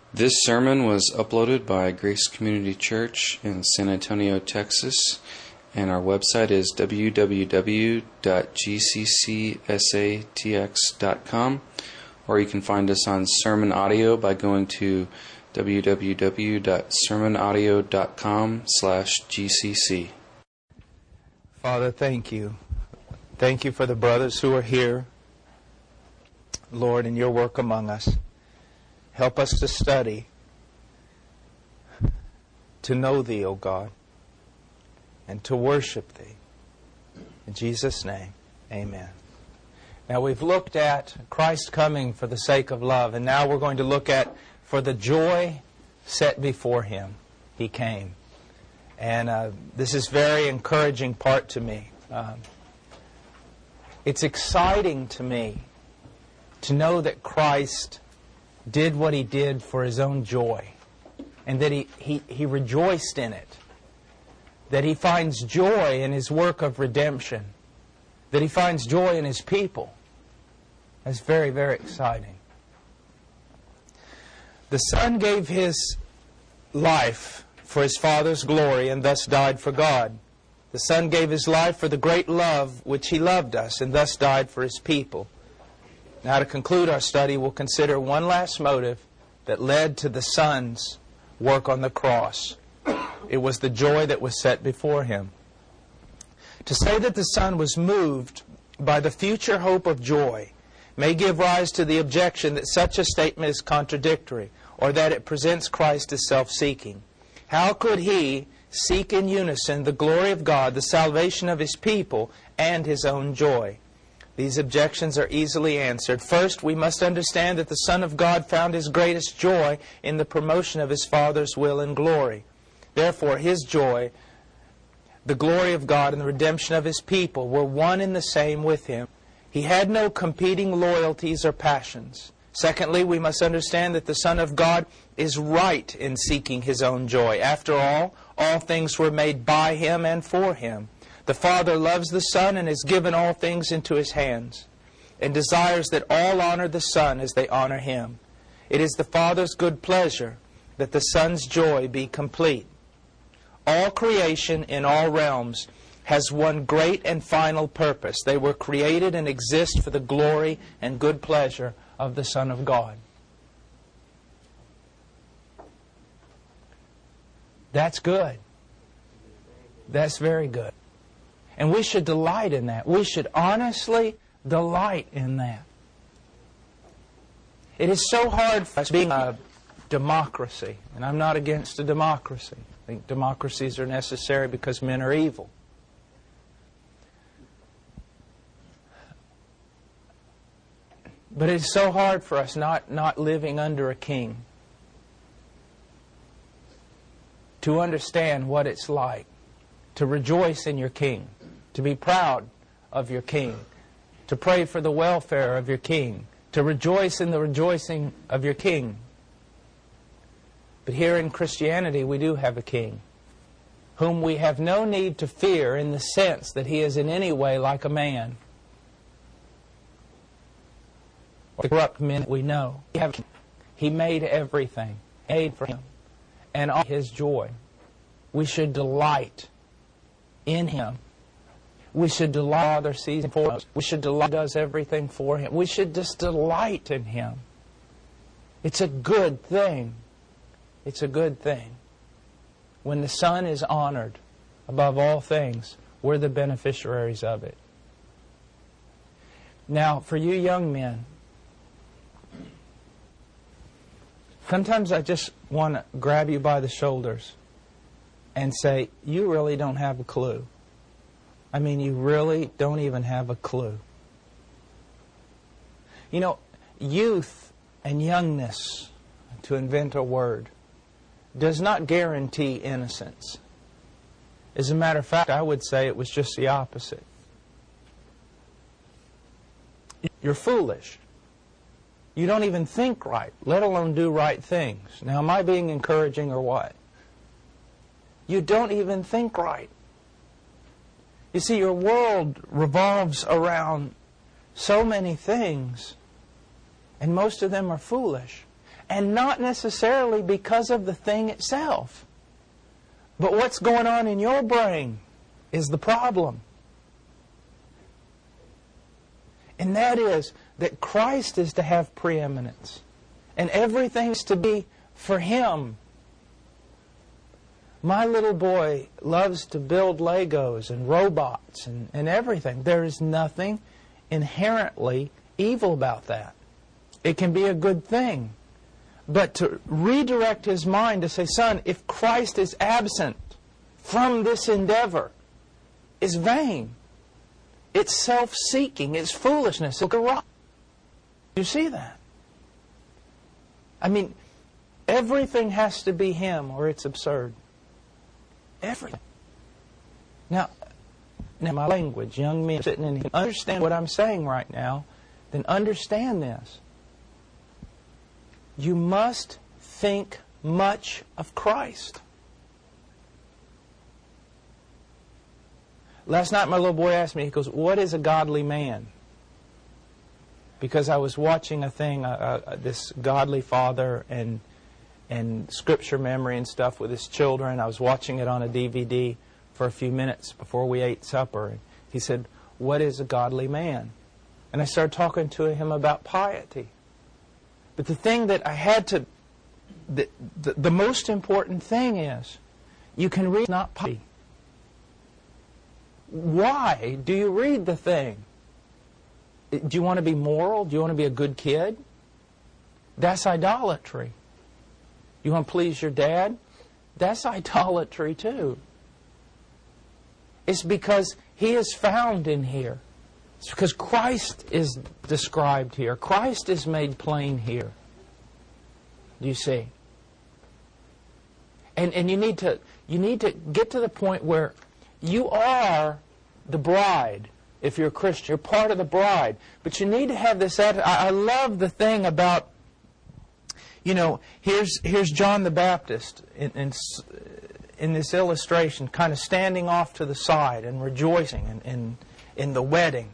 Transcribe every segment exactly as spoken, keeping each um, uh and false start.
This sermon was uploaded by Grace Community Church in San Antonio, Texas, and our website is w w w dot g c c s a t x dot com, or you can find us on Sermon Audio by going to w w w dot sermon audio dot com slash g c c. Father, thank you. Thank you for the brothers who are here, Lord, in your work among us. Help us to study, to know Thee, O God, and to worship Thee. In Jesus' name, amen. Now we've looked at Christ coming for the sake of love, and now we're going to look at for the joy set before Him, He came. And uh, this is very encouraging part to me. Um, it's exciting to me to know that Christ did what He did for His own joy, and that he, he, he rejoiced in it, that He finds joy in His work of redemption, that He finds joy in His people. That's very, very exciting. The Son gave His life for His Father's glory and thus died for God. The Son gave His life for the great love which He loved us and thus died for His people. Now, to conclude our study, we'll consider one last motive that led to the Son's work on the cross. It was the joy that was set before Him. To say that the Son was moved by the future hope of joy may give rise to the objection that such a statement is contradictory, or that it presents Christ as self-seeking. How could He seek in unison the glory of God, the salvation of His people, and His own joy? These objections are easily answered. First, we must understand that the Son of God found His greatest joy in the promotion of His Father's will and glory. Therefore, His joy, the glory of God, and the redemption of His people were one and the same with Him. He had no competing loyalties or passions. Secondly, we must understand that the Son of God is right in seeking His own joy. After all, all things were made by Him and for Him. The Father loves the Son and has given all things into His hands, and desires that all honor the Son as they honor Him. It is the Father's good pleasure that the Son's joy be complete. All creation in all realms has one great and final purpose. They were created and exist for the glory and good pleasure of the Son of God. That's good. That's very good. And we should delight in that. We should honestly delight in that. It is so hard for us being a democracy, and I'm not against a democracy. I think democracies are necessary because men are evil. But it's so hard for us not, not living under a king to understand what it's like to rejoice in your king, to be proud of your king, to pray for the welfare of your king, to rejoice in the rejoicing of your king. But here in Christianity we do have a king whom we have no need to fear in the sense that He is in any way like a man. Or the corrupt men we know. He made everything, made for Him, and all His joy. We should delight in Him. We should delight Father sees for us. We should delight does everything for Him. We should just delight in Him. It's a good thing. It's a good thing. When the Son is honored above all things, we're the beneficiaries of it. Now, for you young men, sometimes I just want to grab you by the shoulders and say, you really don't have a clue. I mean, you really don't even have a clue. You know, youth and youngness, to invent a word, does not guarantee innocence. As a matter of fact, I would say it was just the opposite. You're foolish. You don't even think right, let alone do right things. Now, am I being encouraging or what? You don't even think right. You see, your world revolves around so many things, and most of them are foolish. and not necessarily because of the thing itself. But what's going on in your brain is the problem. And that is that Christ is to have preeminence. And everything's to be for Him. My little boy loves to build Legos and robots and, and everything. There is nothing inherently evil about that. It can be a good thing. But to redirect his mind to say, son, if Christ is absent from this endeavor, is vain. It's self-seeking. It's foolishness. It's a rock. You see that? I mean, everything has to be Him or it's absurd. Everything. Now, now my language, young men sitting in here, understand what I'm saying right now, then understand this. You must think much of Christ. Last night my little boy asked me, he goes, what is a godly man? Because I was watching a thing, uh, uh, this godly father and and scripture memory and stuff with his children. I was watching it on a D V D for a few minutes before we ate supper. And he said, what is a godly man? And I started talking to him about piety. But the thing that I had to, the, the, the most important thing is, you can read not piety. Why do you read the thing? Do you want to be moral? Do you want to be a good kid? That's idolatry. You want to please your dad? That's idolatry too. It's because He is found in here. It's because Christ is described here. Christ is made plain here. Do you see? And and you need to you need to get to the point where you are the bride. If you're a Christian, you're part of the bride. But you need to have this attitude. I, I love the thing about, you know, here's here's John the Baptist in, in, in this illustration, kind of standing off to the side and rejoicing in, in, in the wedding.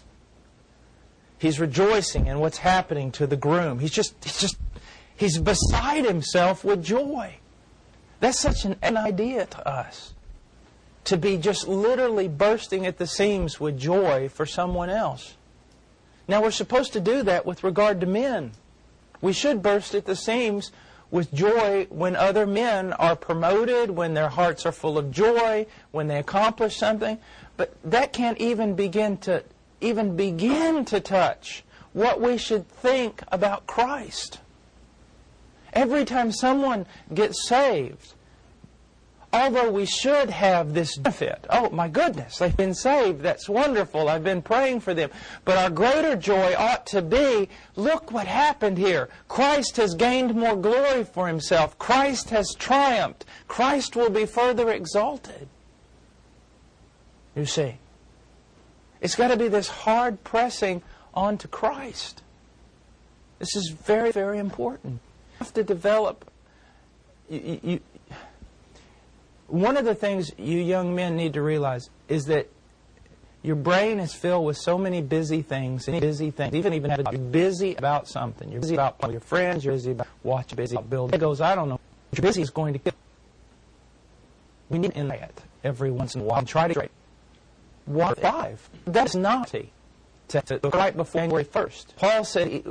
He's rejoicing in what's happening to the groom. He's just, he's just, he's beside himself with joy. That's such an, an idea to us. To be just literally bursting at the seams with joy for someone else. Now we're supposed to do that with regard to men. We should burst at the seams with joy when other men are promoted, when their hearts are full of joy, when they accomplish something. But that can't even begin to even begin to touch what we should think about Christ. Every time someone gets saved, although we should have this benefit, oh my goodness, they've been saved, that's wonderful, I've been praying for them. But our greater joy ought to be, look what happened here. Christ has gained more glory for Himself. Christ has triumphed. Christ will be further exalted. You see, it's got to be this hard pressing onto Christ. This is very, very important. You have to develop... You, you, One of the things you young men need to realize is that your brain is filled with so many busy things, and busy things, even even you're busy about something. You're busy about playing with your friends, you're busy about watching, busy about building Legos, I don't know. You're busy is going to kill. We need to it every once in a while and try to trade. One five. That's not to, to look right before January first. Paul said,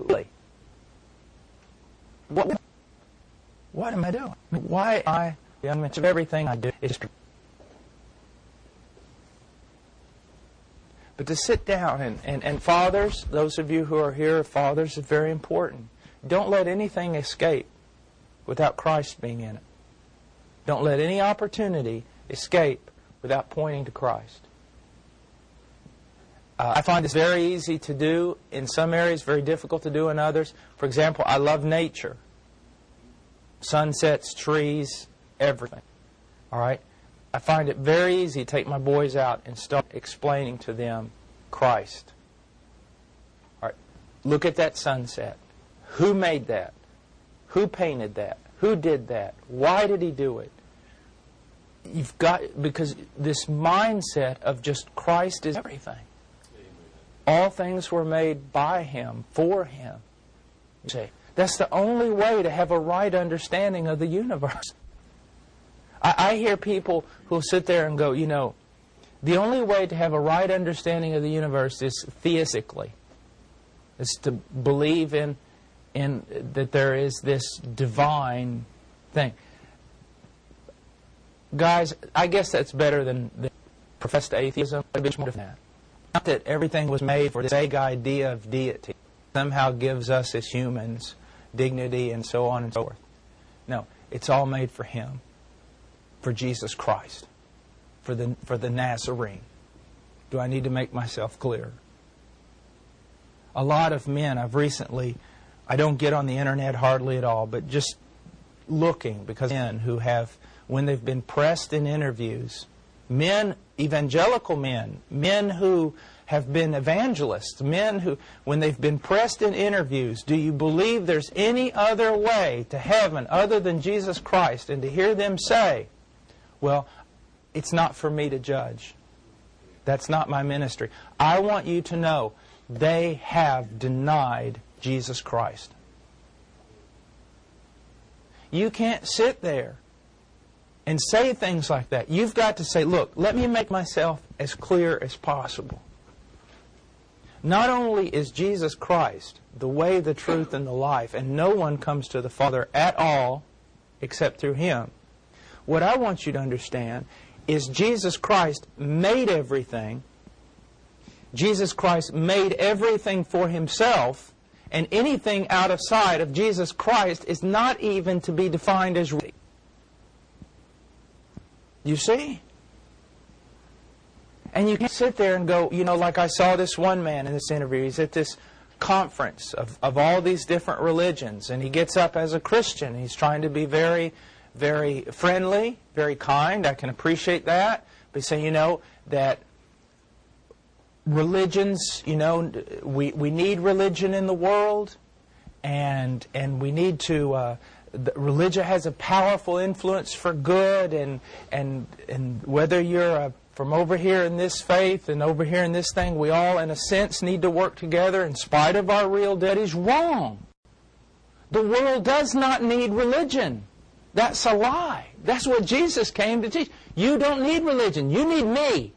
what, what am I doing? I mean, why am I... I mean, of everything I do is just... But to sit down and, and, and fathers, those of you who are here, fathers, is very important. Don't let anything escape without Christ being in it. Don't let any opportunity escape without pointing to Christ. Uh, I find this very easy to do in some areas, very difficult to do in others. For example, I love nature. Sunsets, trees, everything. All right? I find it very easy to take my boys out and start explaining to them Christ. All right? Look at that sunset. Who made that? Who painted that? Who did that? Why did He do it? You've got, because this mindset of just Christ is everything. All things were made by Him, for Him. You see, That's the only way to have a right understanding of the universe. I, I hear people who sit there and go, you know, the only way to have a right understanding of the universe is theistically. It's to believe in, in that there is this divine thing. Guys, I guess that's better than, than professed atheism. A bit more than that. Not that everything was made for this vague idea of deity. Somehow gives us as humans dignity and so on and so forth. No, it's all made for Him. For Jesus Christ. For the, for the Nazarene. Do I need to make myself clear? A lot of men I've recently, I don't get on the internet hardly at all, but just looking, because men who have, when they've been pressed in interviews, men, evangelical men, men who have been evangelists, men who, when they've been pressed in interviews, do you believe there's any other way to heaven other than Jesus Christ? And to hear them say, well, it's not for me to judge. That's not my ministry. I want you to know they have denied Jesus Christ. You can't sit there and say things like that. You've got to say, look, let me make myself as clear as possible. Not only is Jesus Christ the way, the truth, and the life, and no one comes to the Father at all except through Him. What I want you to understand is Jesus Christ made everything. Jesus Christ made everything for Himself, and anything outside of Jesus Christ is not even to be defined as real. You see? And you can't sit there and go, you know, like I saw this one man in this interview. He's at this conference of, of all these different religions, and he gets up as a Christian. He's trying to be very, very friendly, very kind. I can appreciate that. But say, you know, that religions, you know, we, we need religion in the world, and and we need to, uh, the religion has a powerful influence for good, and and and whether you're a from over here in this faith and over here in this thing, we all, in a sense, need to work together in spite of our real debt is wrong. The world does not need religion. That's a lie. That's what Jesus came to teach. You don't need religion. You need me.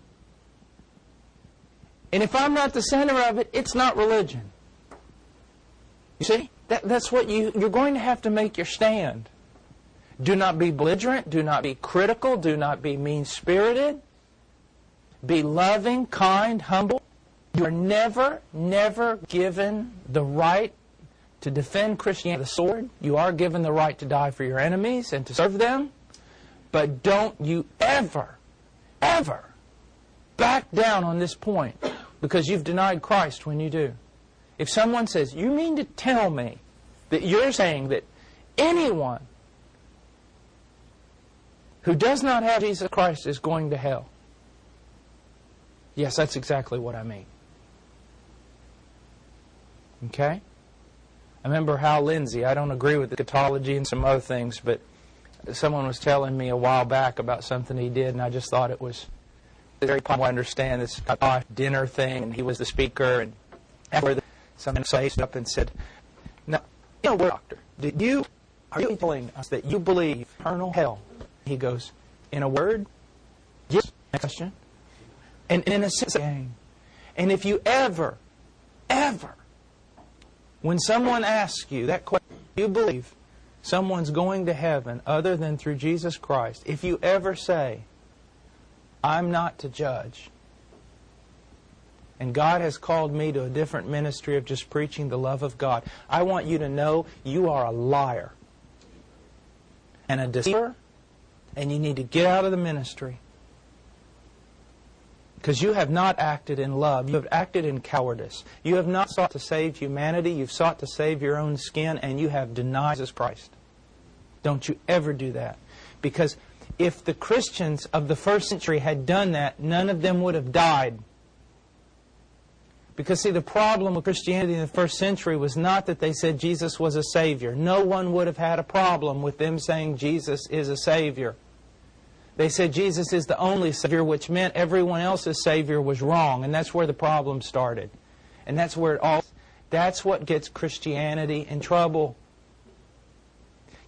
And if I'm not the center of it, it's not religion. You see? That, that's what you, you're going to have to make your stand. Do not be belligerent. Do not be critical. Do not be mean-spirited. Be loving, kind, humble. You are never, never given the right to defend Christianity with the sword. You are given the right to die for your enemies and to serve them. But don't you ever, ever back down on this point, because you've denied Christ when you do. If someone says, you mean to tell me that you're saying that anyone who does not have Jesus Christ is going to hell? Yes, that's exactly what I mean. Okay? I remember Hal Lindsey. I don't agree with the eschatology and some other things, but someone was telling me a while back about something he did, and I just thought it was very possible. I understand this dinner thing, and he was the speaker, and after someone stood up and said, "Now, you know, doctor, did you are you telling us that you believe eternal hell?" He goes, "In a word, yes." Next question. And in a sense, and if you ever, ever, when someone asks you that question, you believe someone's going to heaven other than through Jesus Christ, if you ever say, I'm not to judge, and God has called me to a different ministry of just preaching the love of God, I want you to know you are a liar and a deceiver, and you need to get out of the ministry. Because you have not acted in love. You have acted in cowardice. You have not sought to save humanity. You've sought to save your own skin, and you have denied Jesus Christ. Don't you ever do that. Because if the Christians of the first century had done that, none of them would have died. Because, see, the problem with Christianity in the first century was not that they said Jesus was a Savior. No one would have had a problem with them saying Jesus is a Savior. They said Jesus is the only Savior, which meant everyone else's Savior was wrong. And that's where the problem started. And that's where it all... That's what gets Christianity in trouble.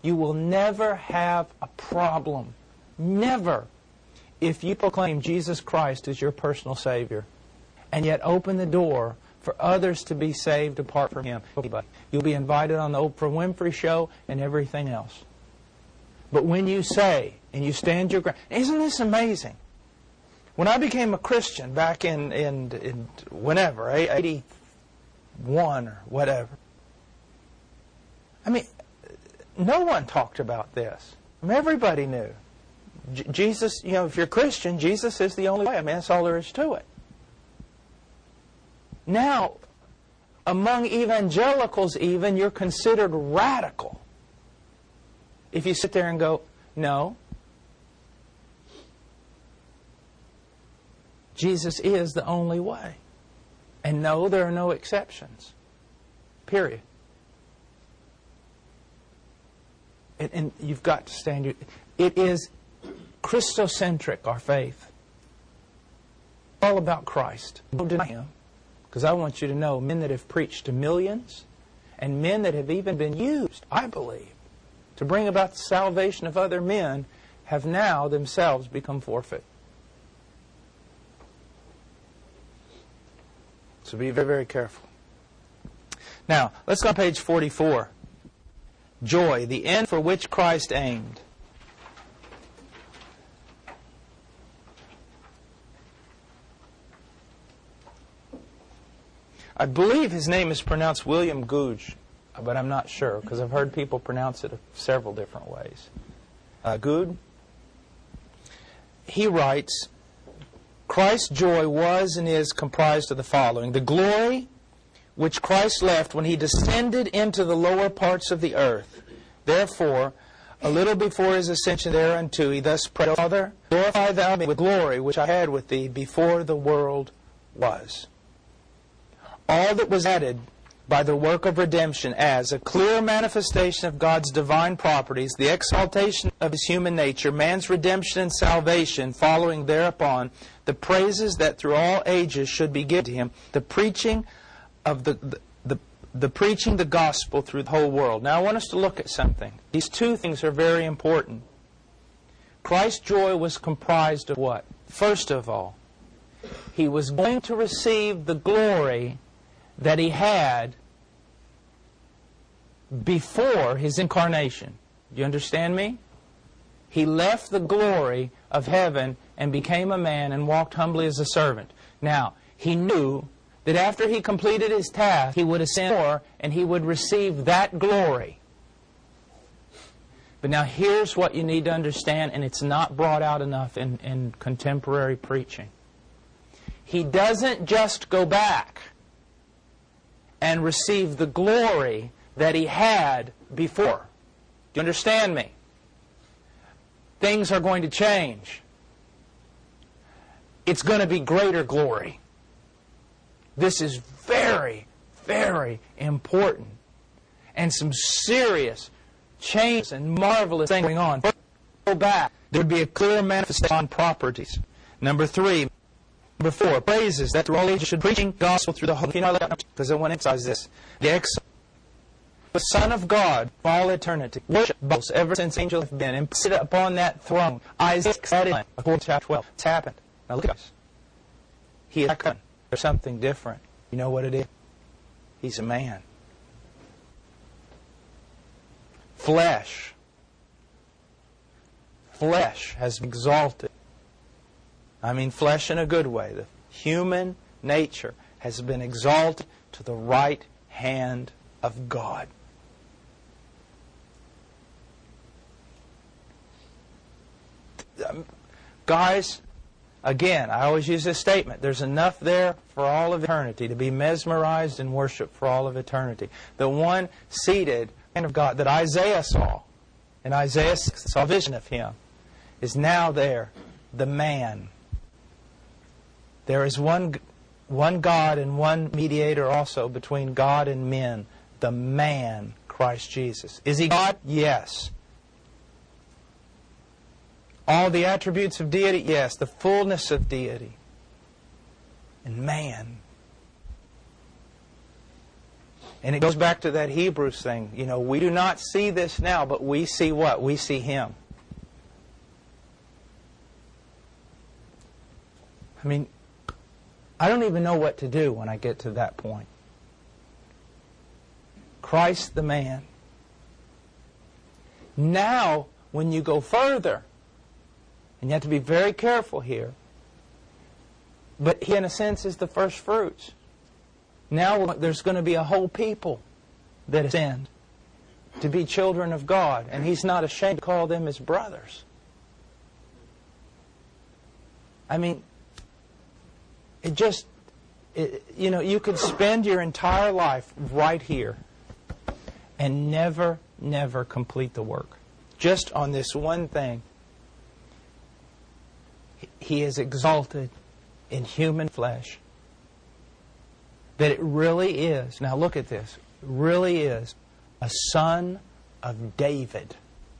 You will never have a problem. Never. If you proclaim Jesus Christ as your personal Savior and yet open the door for others to be saved apart from Him. You'll be invited on the Oprah Winfrey Show and everything else. But when you say, and you stand your ground, isn't this amazing? When I became a Christian back in, in, in whenever, eighty-one or whatever, I mean, no one talked about this. I mean, everybody knew. J- Jesus, you know, if you're a Christian, Jesus is the only way. I mean, that's all there is to it. Now, among evangelicals even, you're considered radical if you sit there and go, no, Jesus is the only way. And no, there are no exceptions. Period. And, and you've got to stand your... It is Christocentric, our faith. All about Christ. Don't deny Him. Because I want you to know, men that have preached to millions, and men that have even been used, I believe, to bring about the salvation of other men, have now themselves become forfeit. So be very, very careful. Now, let's go to page forty-four. Joy, the end for which Christ aimed. I believe his name is pronounced William Gouge, but I'm not sure, because I've heard people pronounce it several different ways. Uh, Goode, he writes, Christ's joy was and is comprised of the following. The glory which Christ left when He descended into the lower parts of the earth. Therefore, a little before His ascension thereunto, He thus prayed, Father, glorify Thou me with glory which I had with Thee before the world was. All that was added by the work of redemption as a clear manifestation of God's divine properties, the exaltation of His human nature, man's redemption and salvation following thereupon, the praises that through all ages should be given to Him, the preaching of the, the, the, the preaching the gospel through the whole world. Now I want us to look at something. These two things are very important. Christ's joy was comprised of what? First of all, He was going to receive the glory that He had before His incarnation. Do you understand me? He left the glory of heaven and became a man and walked humbly as a servant. Now, He knew that after He completed His task, He would ascend more and He would receive that glory. But now here's what you need to understand, and it's not brought out enough in, in contemporary preaching. He doesn't just go back and receive the glory that He had before. Do you understand me? Things are going to change. It's going to be greater glory. This is very, very important. And some serious changes and marvelous things going on. Go back. There would be a clear manifestation on properties. Number three. Number four. Praises that through all ages should preaching gospel through the whole. Because I want to emphasize this. The ex the Son of God for all eternity. Worship both ever since angels have been and sit upon that throne. Isaac said it. According to chapter twelve. It's happened. Now look at this. He is coming. There's something different. You know what it is? He's a man. Flesh. Flesh has been exalted. I mean flesh in a good way. The human nature has been exalted to the right hand of God. Guys, again, I always use this statement. There's enough there for all of eternity to be mesmerized and worship for all of eternity. The one seated hand of God that Isaiah saw, and Isaiah saw a vision of Him, is now there, the man. There is one, one God and one mediator also between God and men, the man, Christ Jesus. Is He God? Yes. All the attributes of deity? Yes. The fullness of deity. And man. And it goes back to that Hebrews thing. You know, we do not see this now, but we see what? We see Him. I mean, I don't even know what to do when I get to that point. Christ the man. Now, when you go further, and you have to be very careful here, but He, in a sense, is the first fruits. Now there's going to be a whole people that ascend to be children of God, and He's not ashamed to call them His brothers. I mean, it just, it, you know, you could spend your entire life right here and never, never complete the work. Just on this one thing. He is exalted in human flesh. That it really is, now look at this, really is a son of David.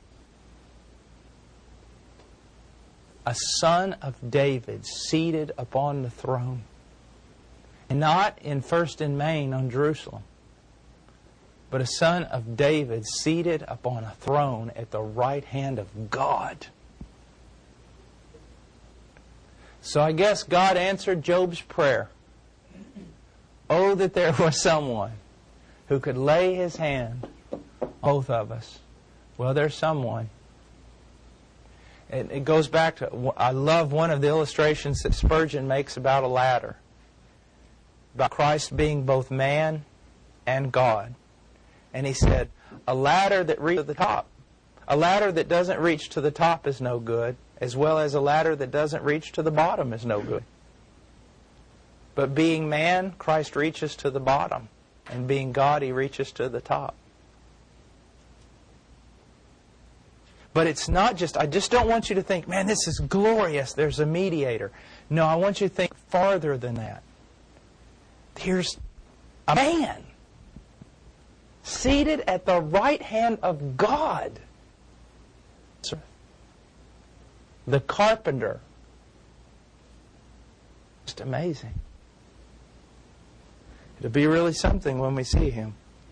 A son of David seated upon the throne. And not in first in Maine on Jerusalem, but a son of David seated upon a throne at the right hand of God. So I guess God answered Job's prayer. Oh, that there was someone who could lay his hand on both of us. Well, there's someone. And it goes back to, I love one of the illustrations that Spurgeon makes about a ladder. About Christ being both man and God. And he said, a ladder that reaches to the top. A ladder that doesn't reach to the top is no good, as well as a ladder that doesn't reach to the bottom is no good. But being man, Christ reaches to the bottom. And being God, He reaches to the top. But it's not just, I just don't want you to think, man, this is glorious, there's a mediator. No, I want you to think farther than that. Here's a man seated at the right hand of God. The carpenter. Just amazing. It'll be really something when we see Him.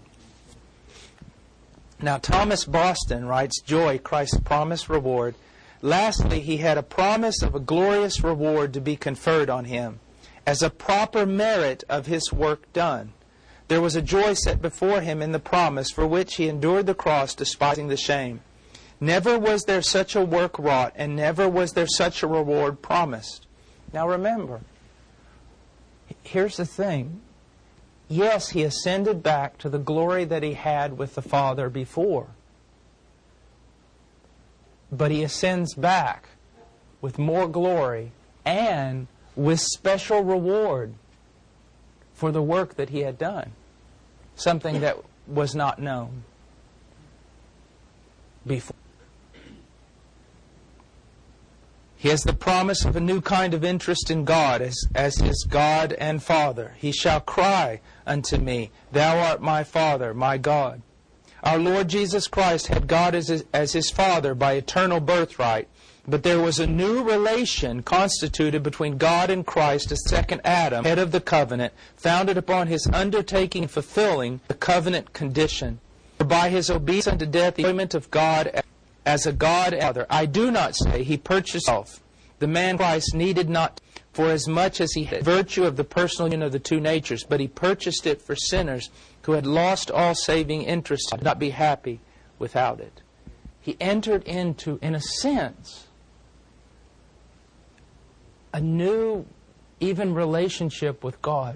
Now, Thomas Boston writes, joy, Christ's promised reward. Lastly, he had a promise of a glorious reward to be conferred on him, as a proper merit of his work done. There was a joy set before him in the promise, for which he endured the cross, despising the shame. Never was there such a work wrought, and never was there such a reward promised. Now remember, here's the thing. Yes, He ascended back to the glory that He had with the Father before. But He ascends back with more glory and with special reward for the work that He had done. Something that was not known before. He has the promise of a new kind of interest in God as, as His God and Father. He shall cry unto me, Thou art my Father, my God. Our Lord Jesus Christ had God as his, as His Father by eternal birthright, but there was a new relation constituted between God and Christ, a second Adam, head of the covenant, founded upon His undertaking and fulfilling the covenant condition. For by His obedience unto death, the enjoyment of God as a God and Father. I do not say He purchased Himself. The man Christ needed not, for as much as He had virtue of the personal union of the two natures, but He purchased it for sinners who had lost all saving interest and did not be happy without it. He entered into, in a sense, a new, even relationship with God.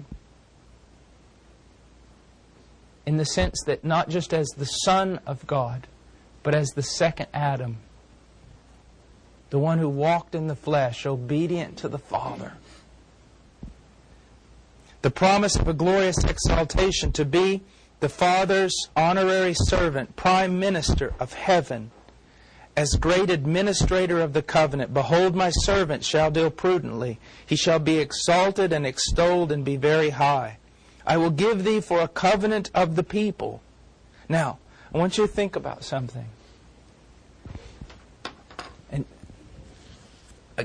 In the sense that not just as the Son of God, but as the second Adam, the one who walked in the flesh, obedient to the Father. The promise of a glorious exaltation to be the Father's honorary servant, prime minister of heaven, as great administrator of the covenant. Behold, my servant shall deal prudently. He shall be exalted and extolled and be very high. I will give thee for a covenant of the people. Now, I want you to think about something. And uh,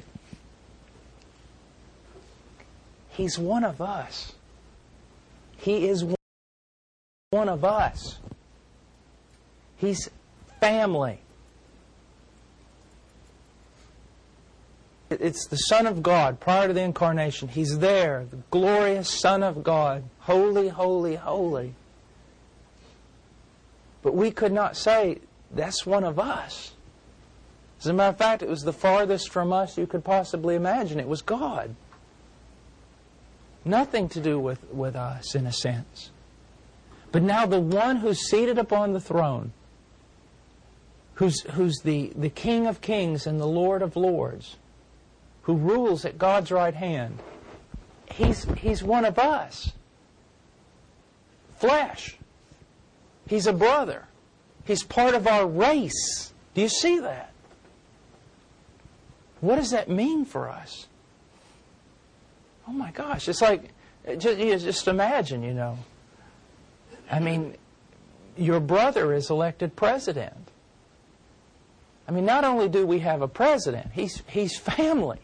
He's one of us. He is one. one of us. He's family. It's the Son of God prior to the Incarnation. He's there, the glorious Son of God. Holy, holy, holy. But we could not say, that's one of us. As a matter of fact, it was the farthest from us you could possibly imagine. It was God. Nothing to do with, with us, in a sense. But now the one who's seated upon the throne, who's, who's the, the King of Kings and the Lord of Lords, who rules at God's right hand, He's, he's one of us. Flesh. He's a brother. He's part of our race. Do you see that? What does that mean for us? Oh my gosh, it's like, just, just imagine, you know. I mean, your brother is elected president. I mean, not only do we have a president, he's, he's family.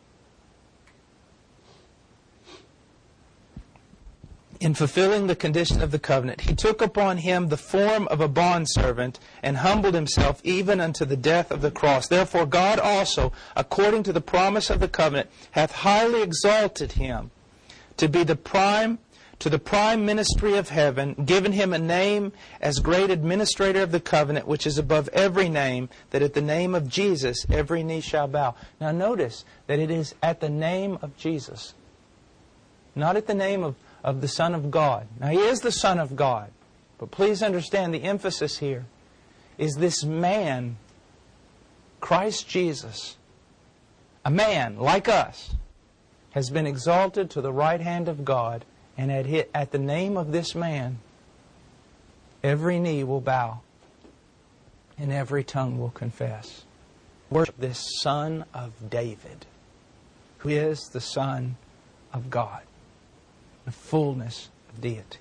In fulfilling the condition of the covenant, He took upon Him the form of a bondservant and humbled Himself even unto the death of the cross. Therefore God also, according to the promise of the covenant, hath highly exalted Him to be the prime, to the prime ministry of heaven, given Him a name as great administrator of the covenant, which is above every name, that at the name of Jesus every knee shall bow. Now notice that it is at the name of Jesus, not at the name of of the Son of God. Now, He is the Son of God. But please understand the emphasis here is this man, Christ Jesus, a man like us, has been exalted to the right hand of God, and at, his, at the name of this man, every knee will bow and every tongue will confess. Worship this Son of David, who is the Son of God. The fullness of deity.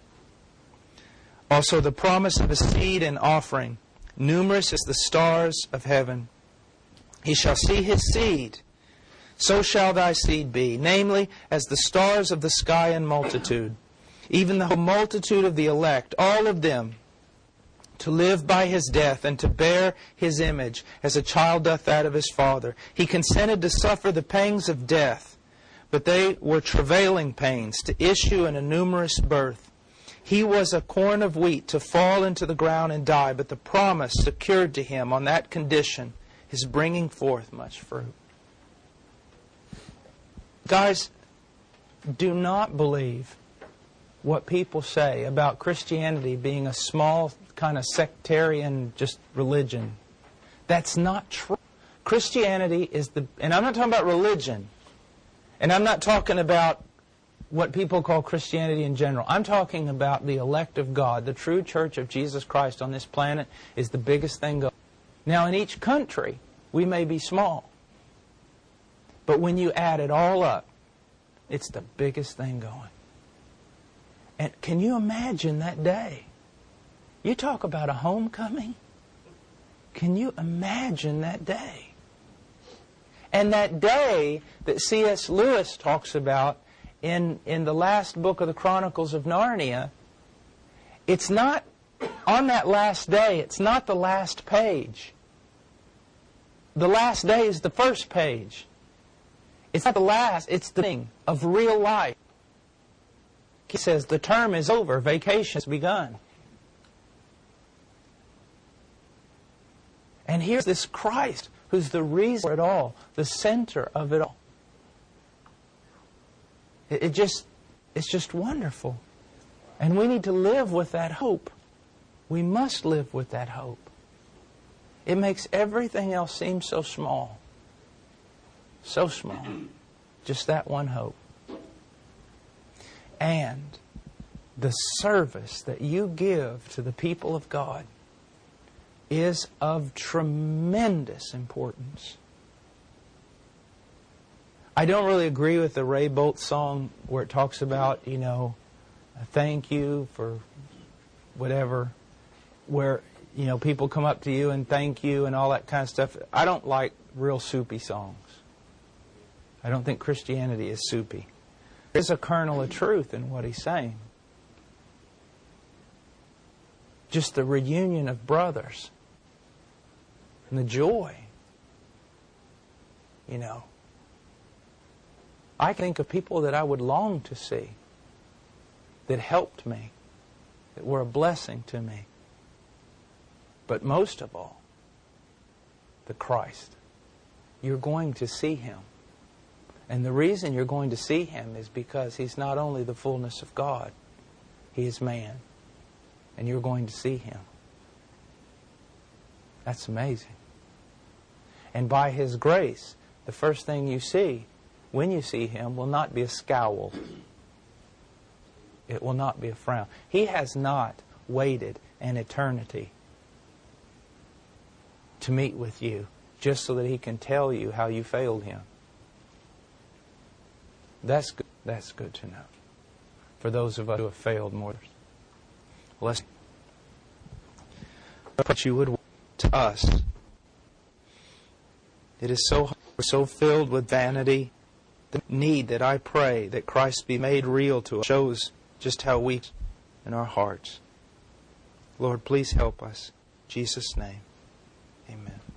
Also the promise of a seed and offering, numerous as the stars of heaven. He shall see His seed, so shall thy seed be, namely as the stars of the sky in multitude, even the whole multitude of the elect, all of them, to live by His death and to bear His image, as a child doth that of his father. He consented to suffer the pangs of death, but they were travailing pains, to issue in a numerous birth. He was a corn of wheat to fall into the ground and die, but the promise secured to him on that condition is bringing forth much fruit. Guys, do not believe what people say about Christianity being a small kind of sectarian just religion. That's not true. Christianity is the, and I'm not talking about religion, and I'm not talking about what people call Christianity in general. I'm talking about the elect of God. The true church of Jesus Christ on this planet is the biggest thing going. Now, in each country, we may be small. But when you add it all up, it's the biggest thing going. And can you imagine that day? You talk about a homecoming. Can you imagine that day? And that day that C S Lewis talks about in, in the last book of the Chronicles of Narnia, it's not, on that last day, it's not the last page. The last day is the first page. It's not the last, it's the thing of real life. He says, the term is over, vacation has begun. And here's this Christ, who's the reason for it all, the center of it all. It, it just, it's just wonderful. And we need to live with that hope. We must live with that hope. It makes everything else seem so small. So small. Just that one hope. And the service that you give to the people of God is of tremendous importance. I don't really agree with the Ray Boltz song where it talks about, you know, thank you for whatever, where, you know, people come up to you and thank you and all that kind of stuff. I don't like real soupy songs. I don't think Christianity is soupy. There's a kernel of truth in what he's saying. just the reunion of brothers and the joy. You know, I think of people that I would long to see, that helped me, that were a blessing to me. But most of all, the Christ. You're going to see Him. And the reason you're going to see Him is because He's not only the fullness of God, He is man. And you're going to see Him. That's amazing. And by His grace, the first thing you see when you see Him will not be a scowl. It will not be a frown. He has not waited an eternity to meet with you just so that He can tell you how you failed Him. That's good. That's good to know. For those of us who have failed more. Let's what you would want to us. It is so so filled with vanity. The need that I pray that Christ be made real to us shows just how weak in our hearts. Lord, please help us. In Jesus' name, amen.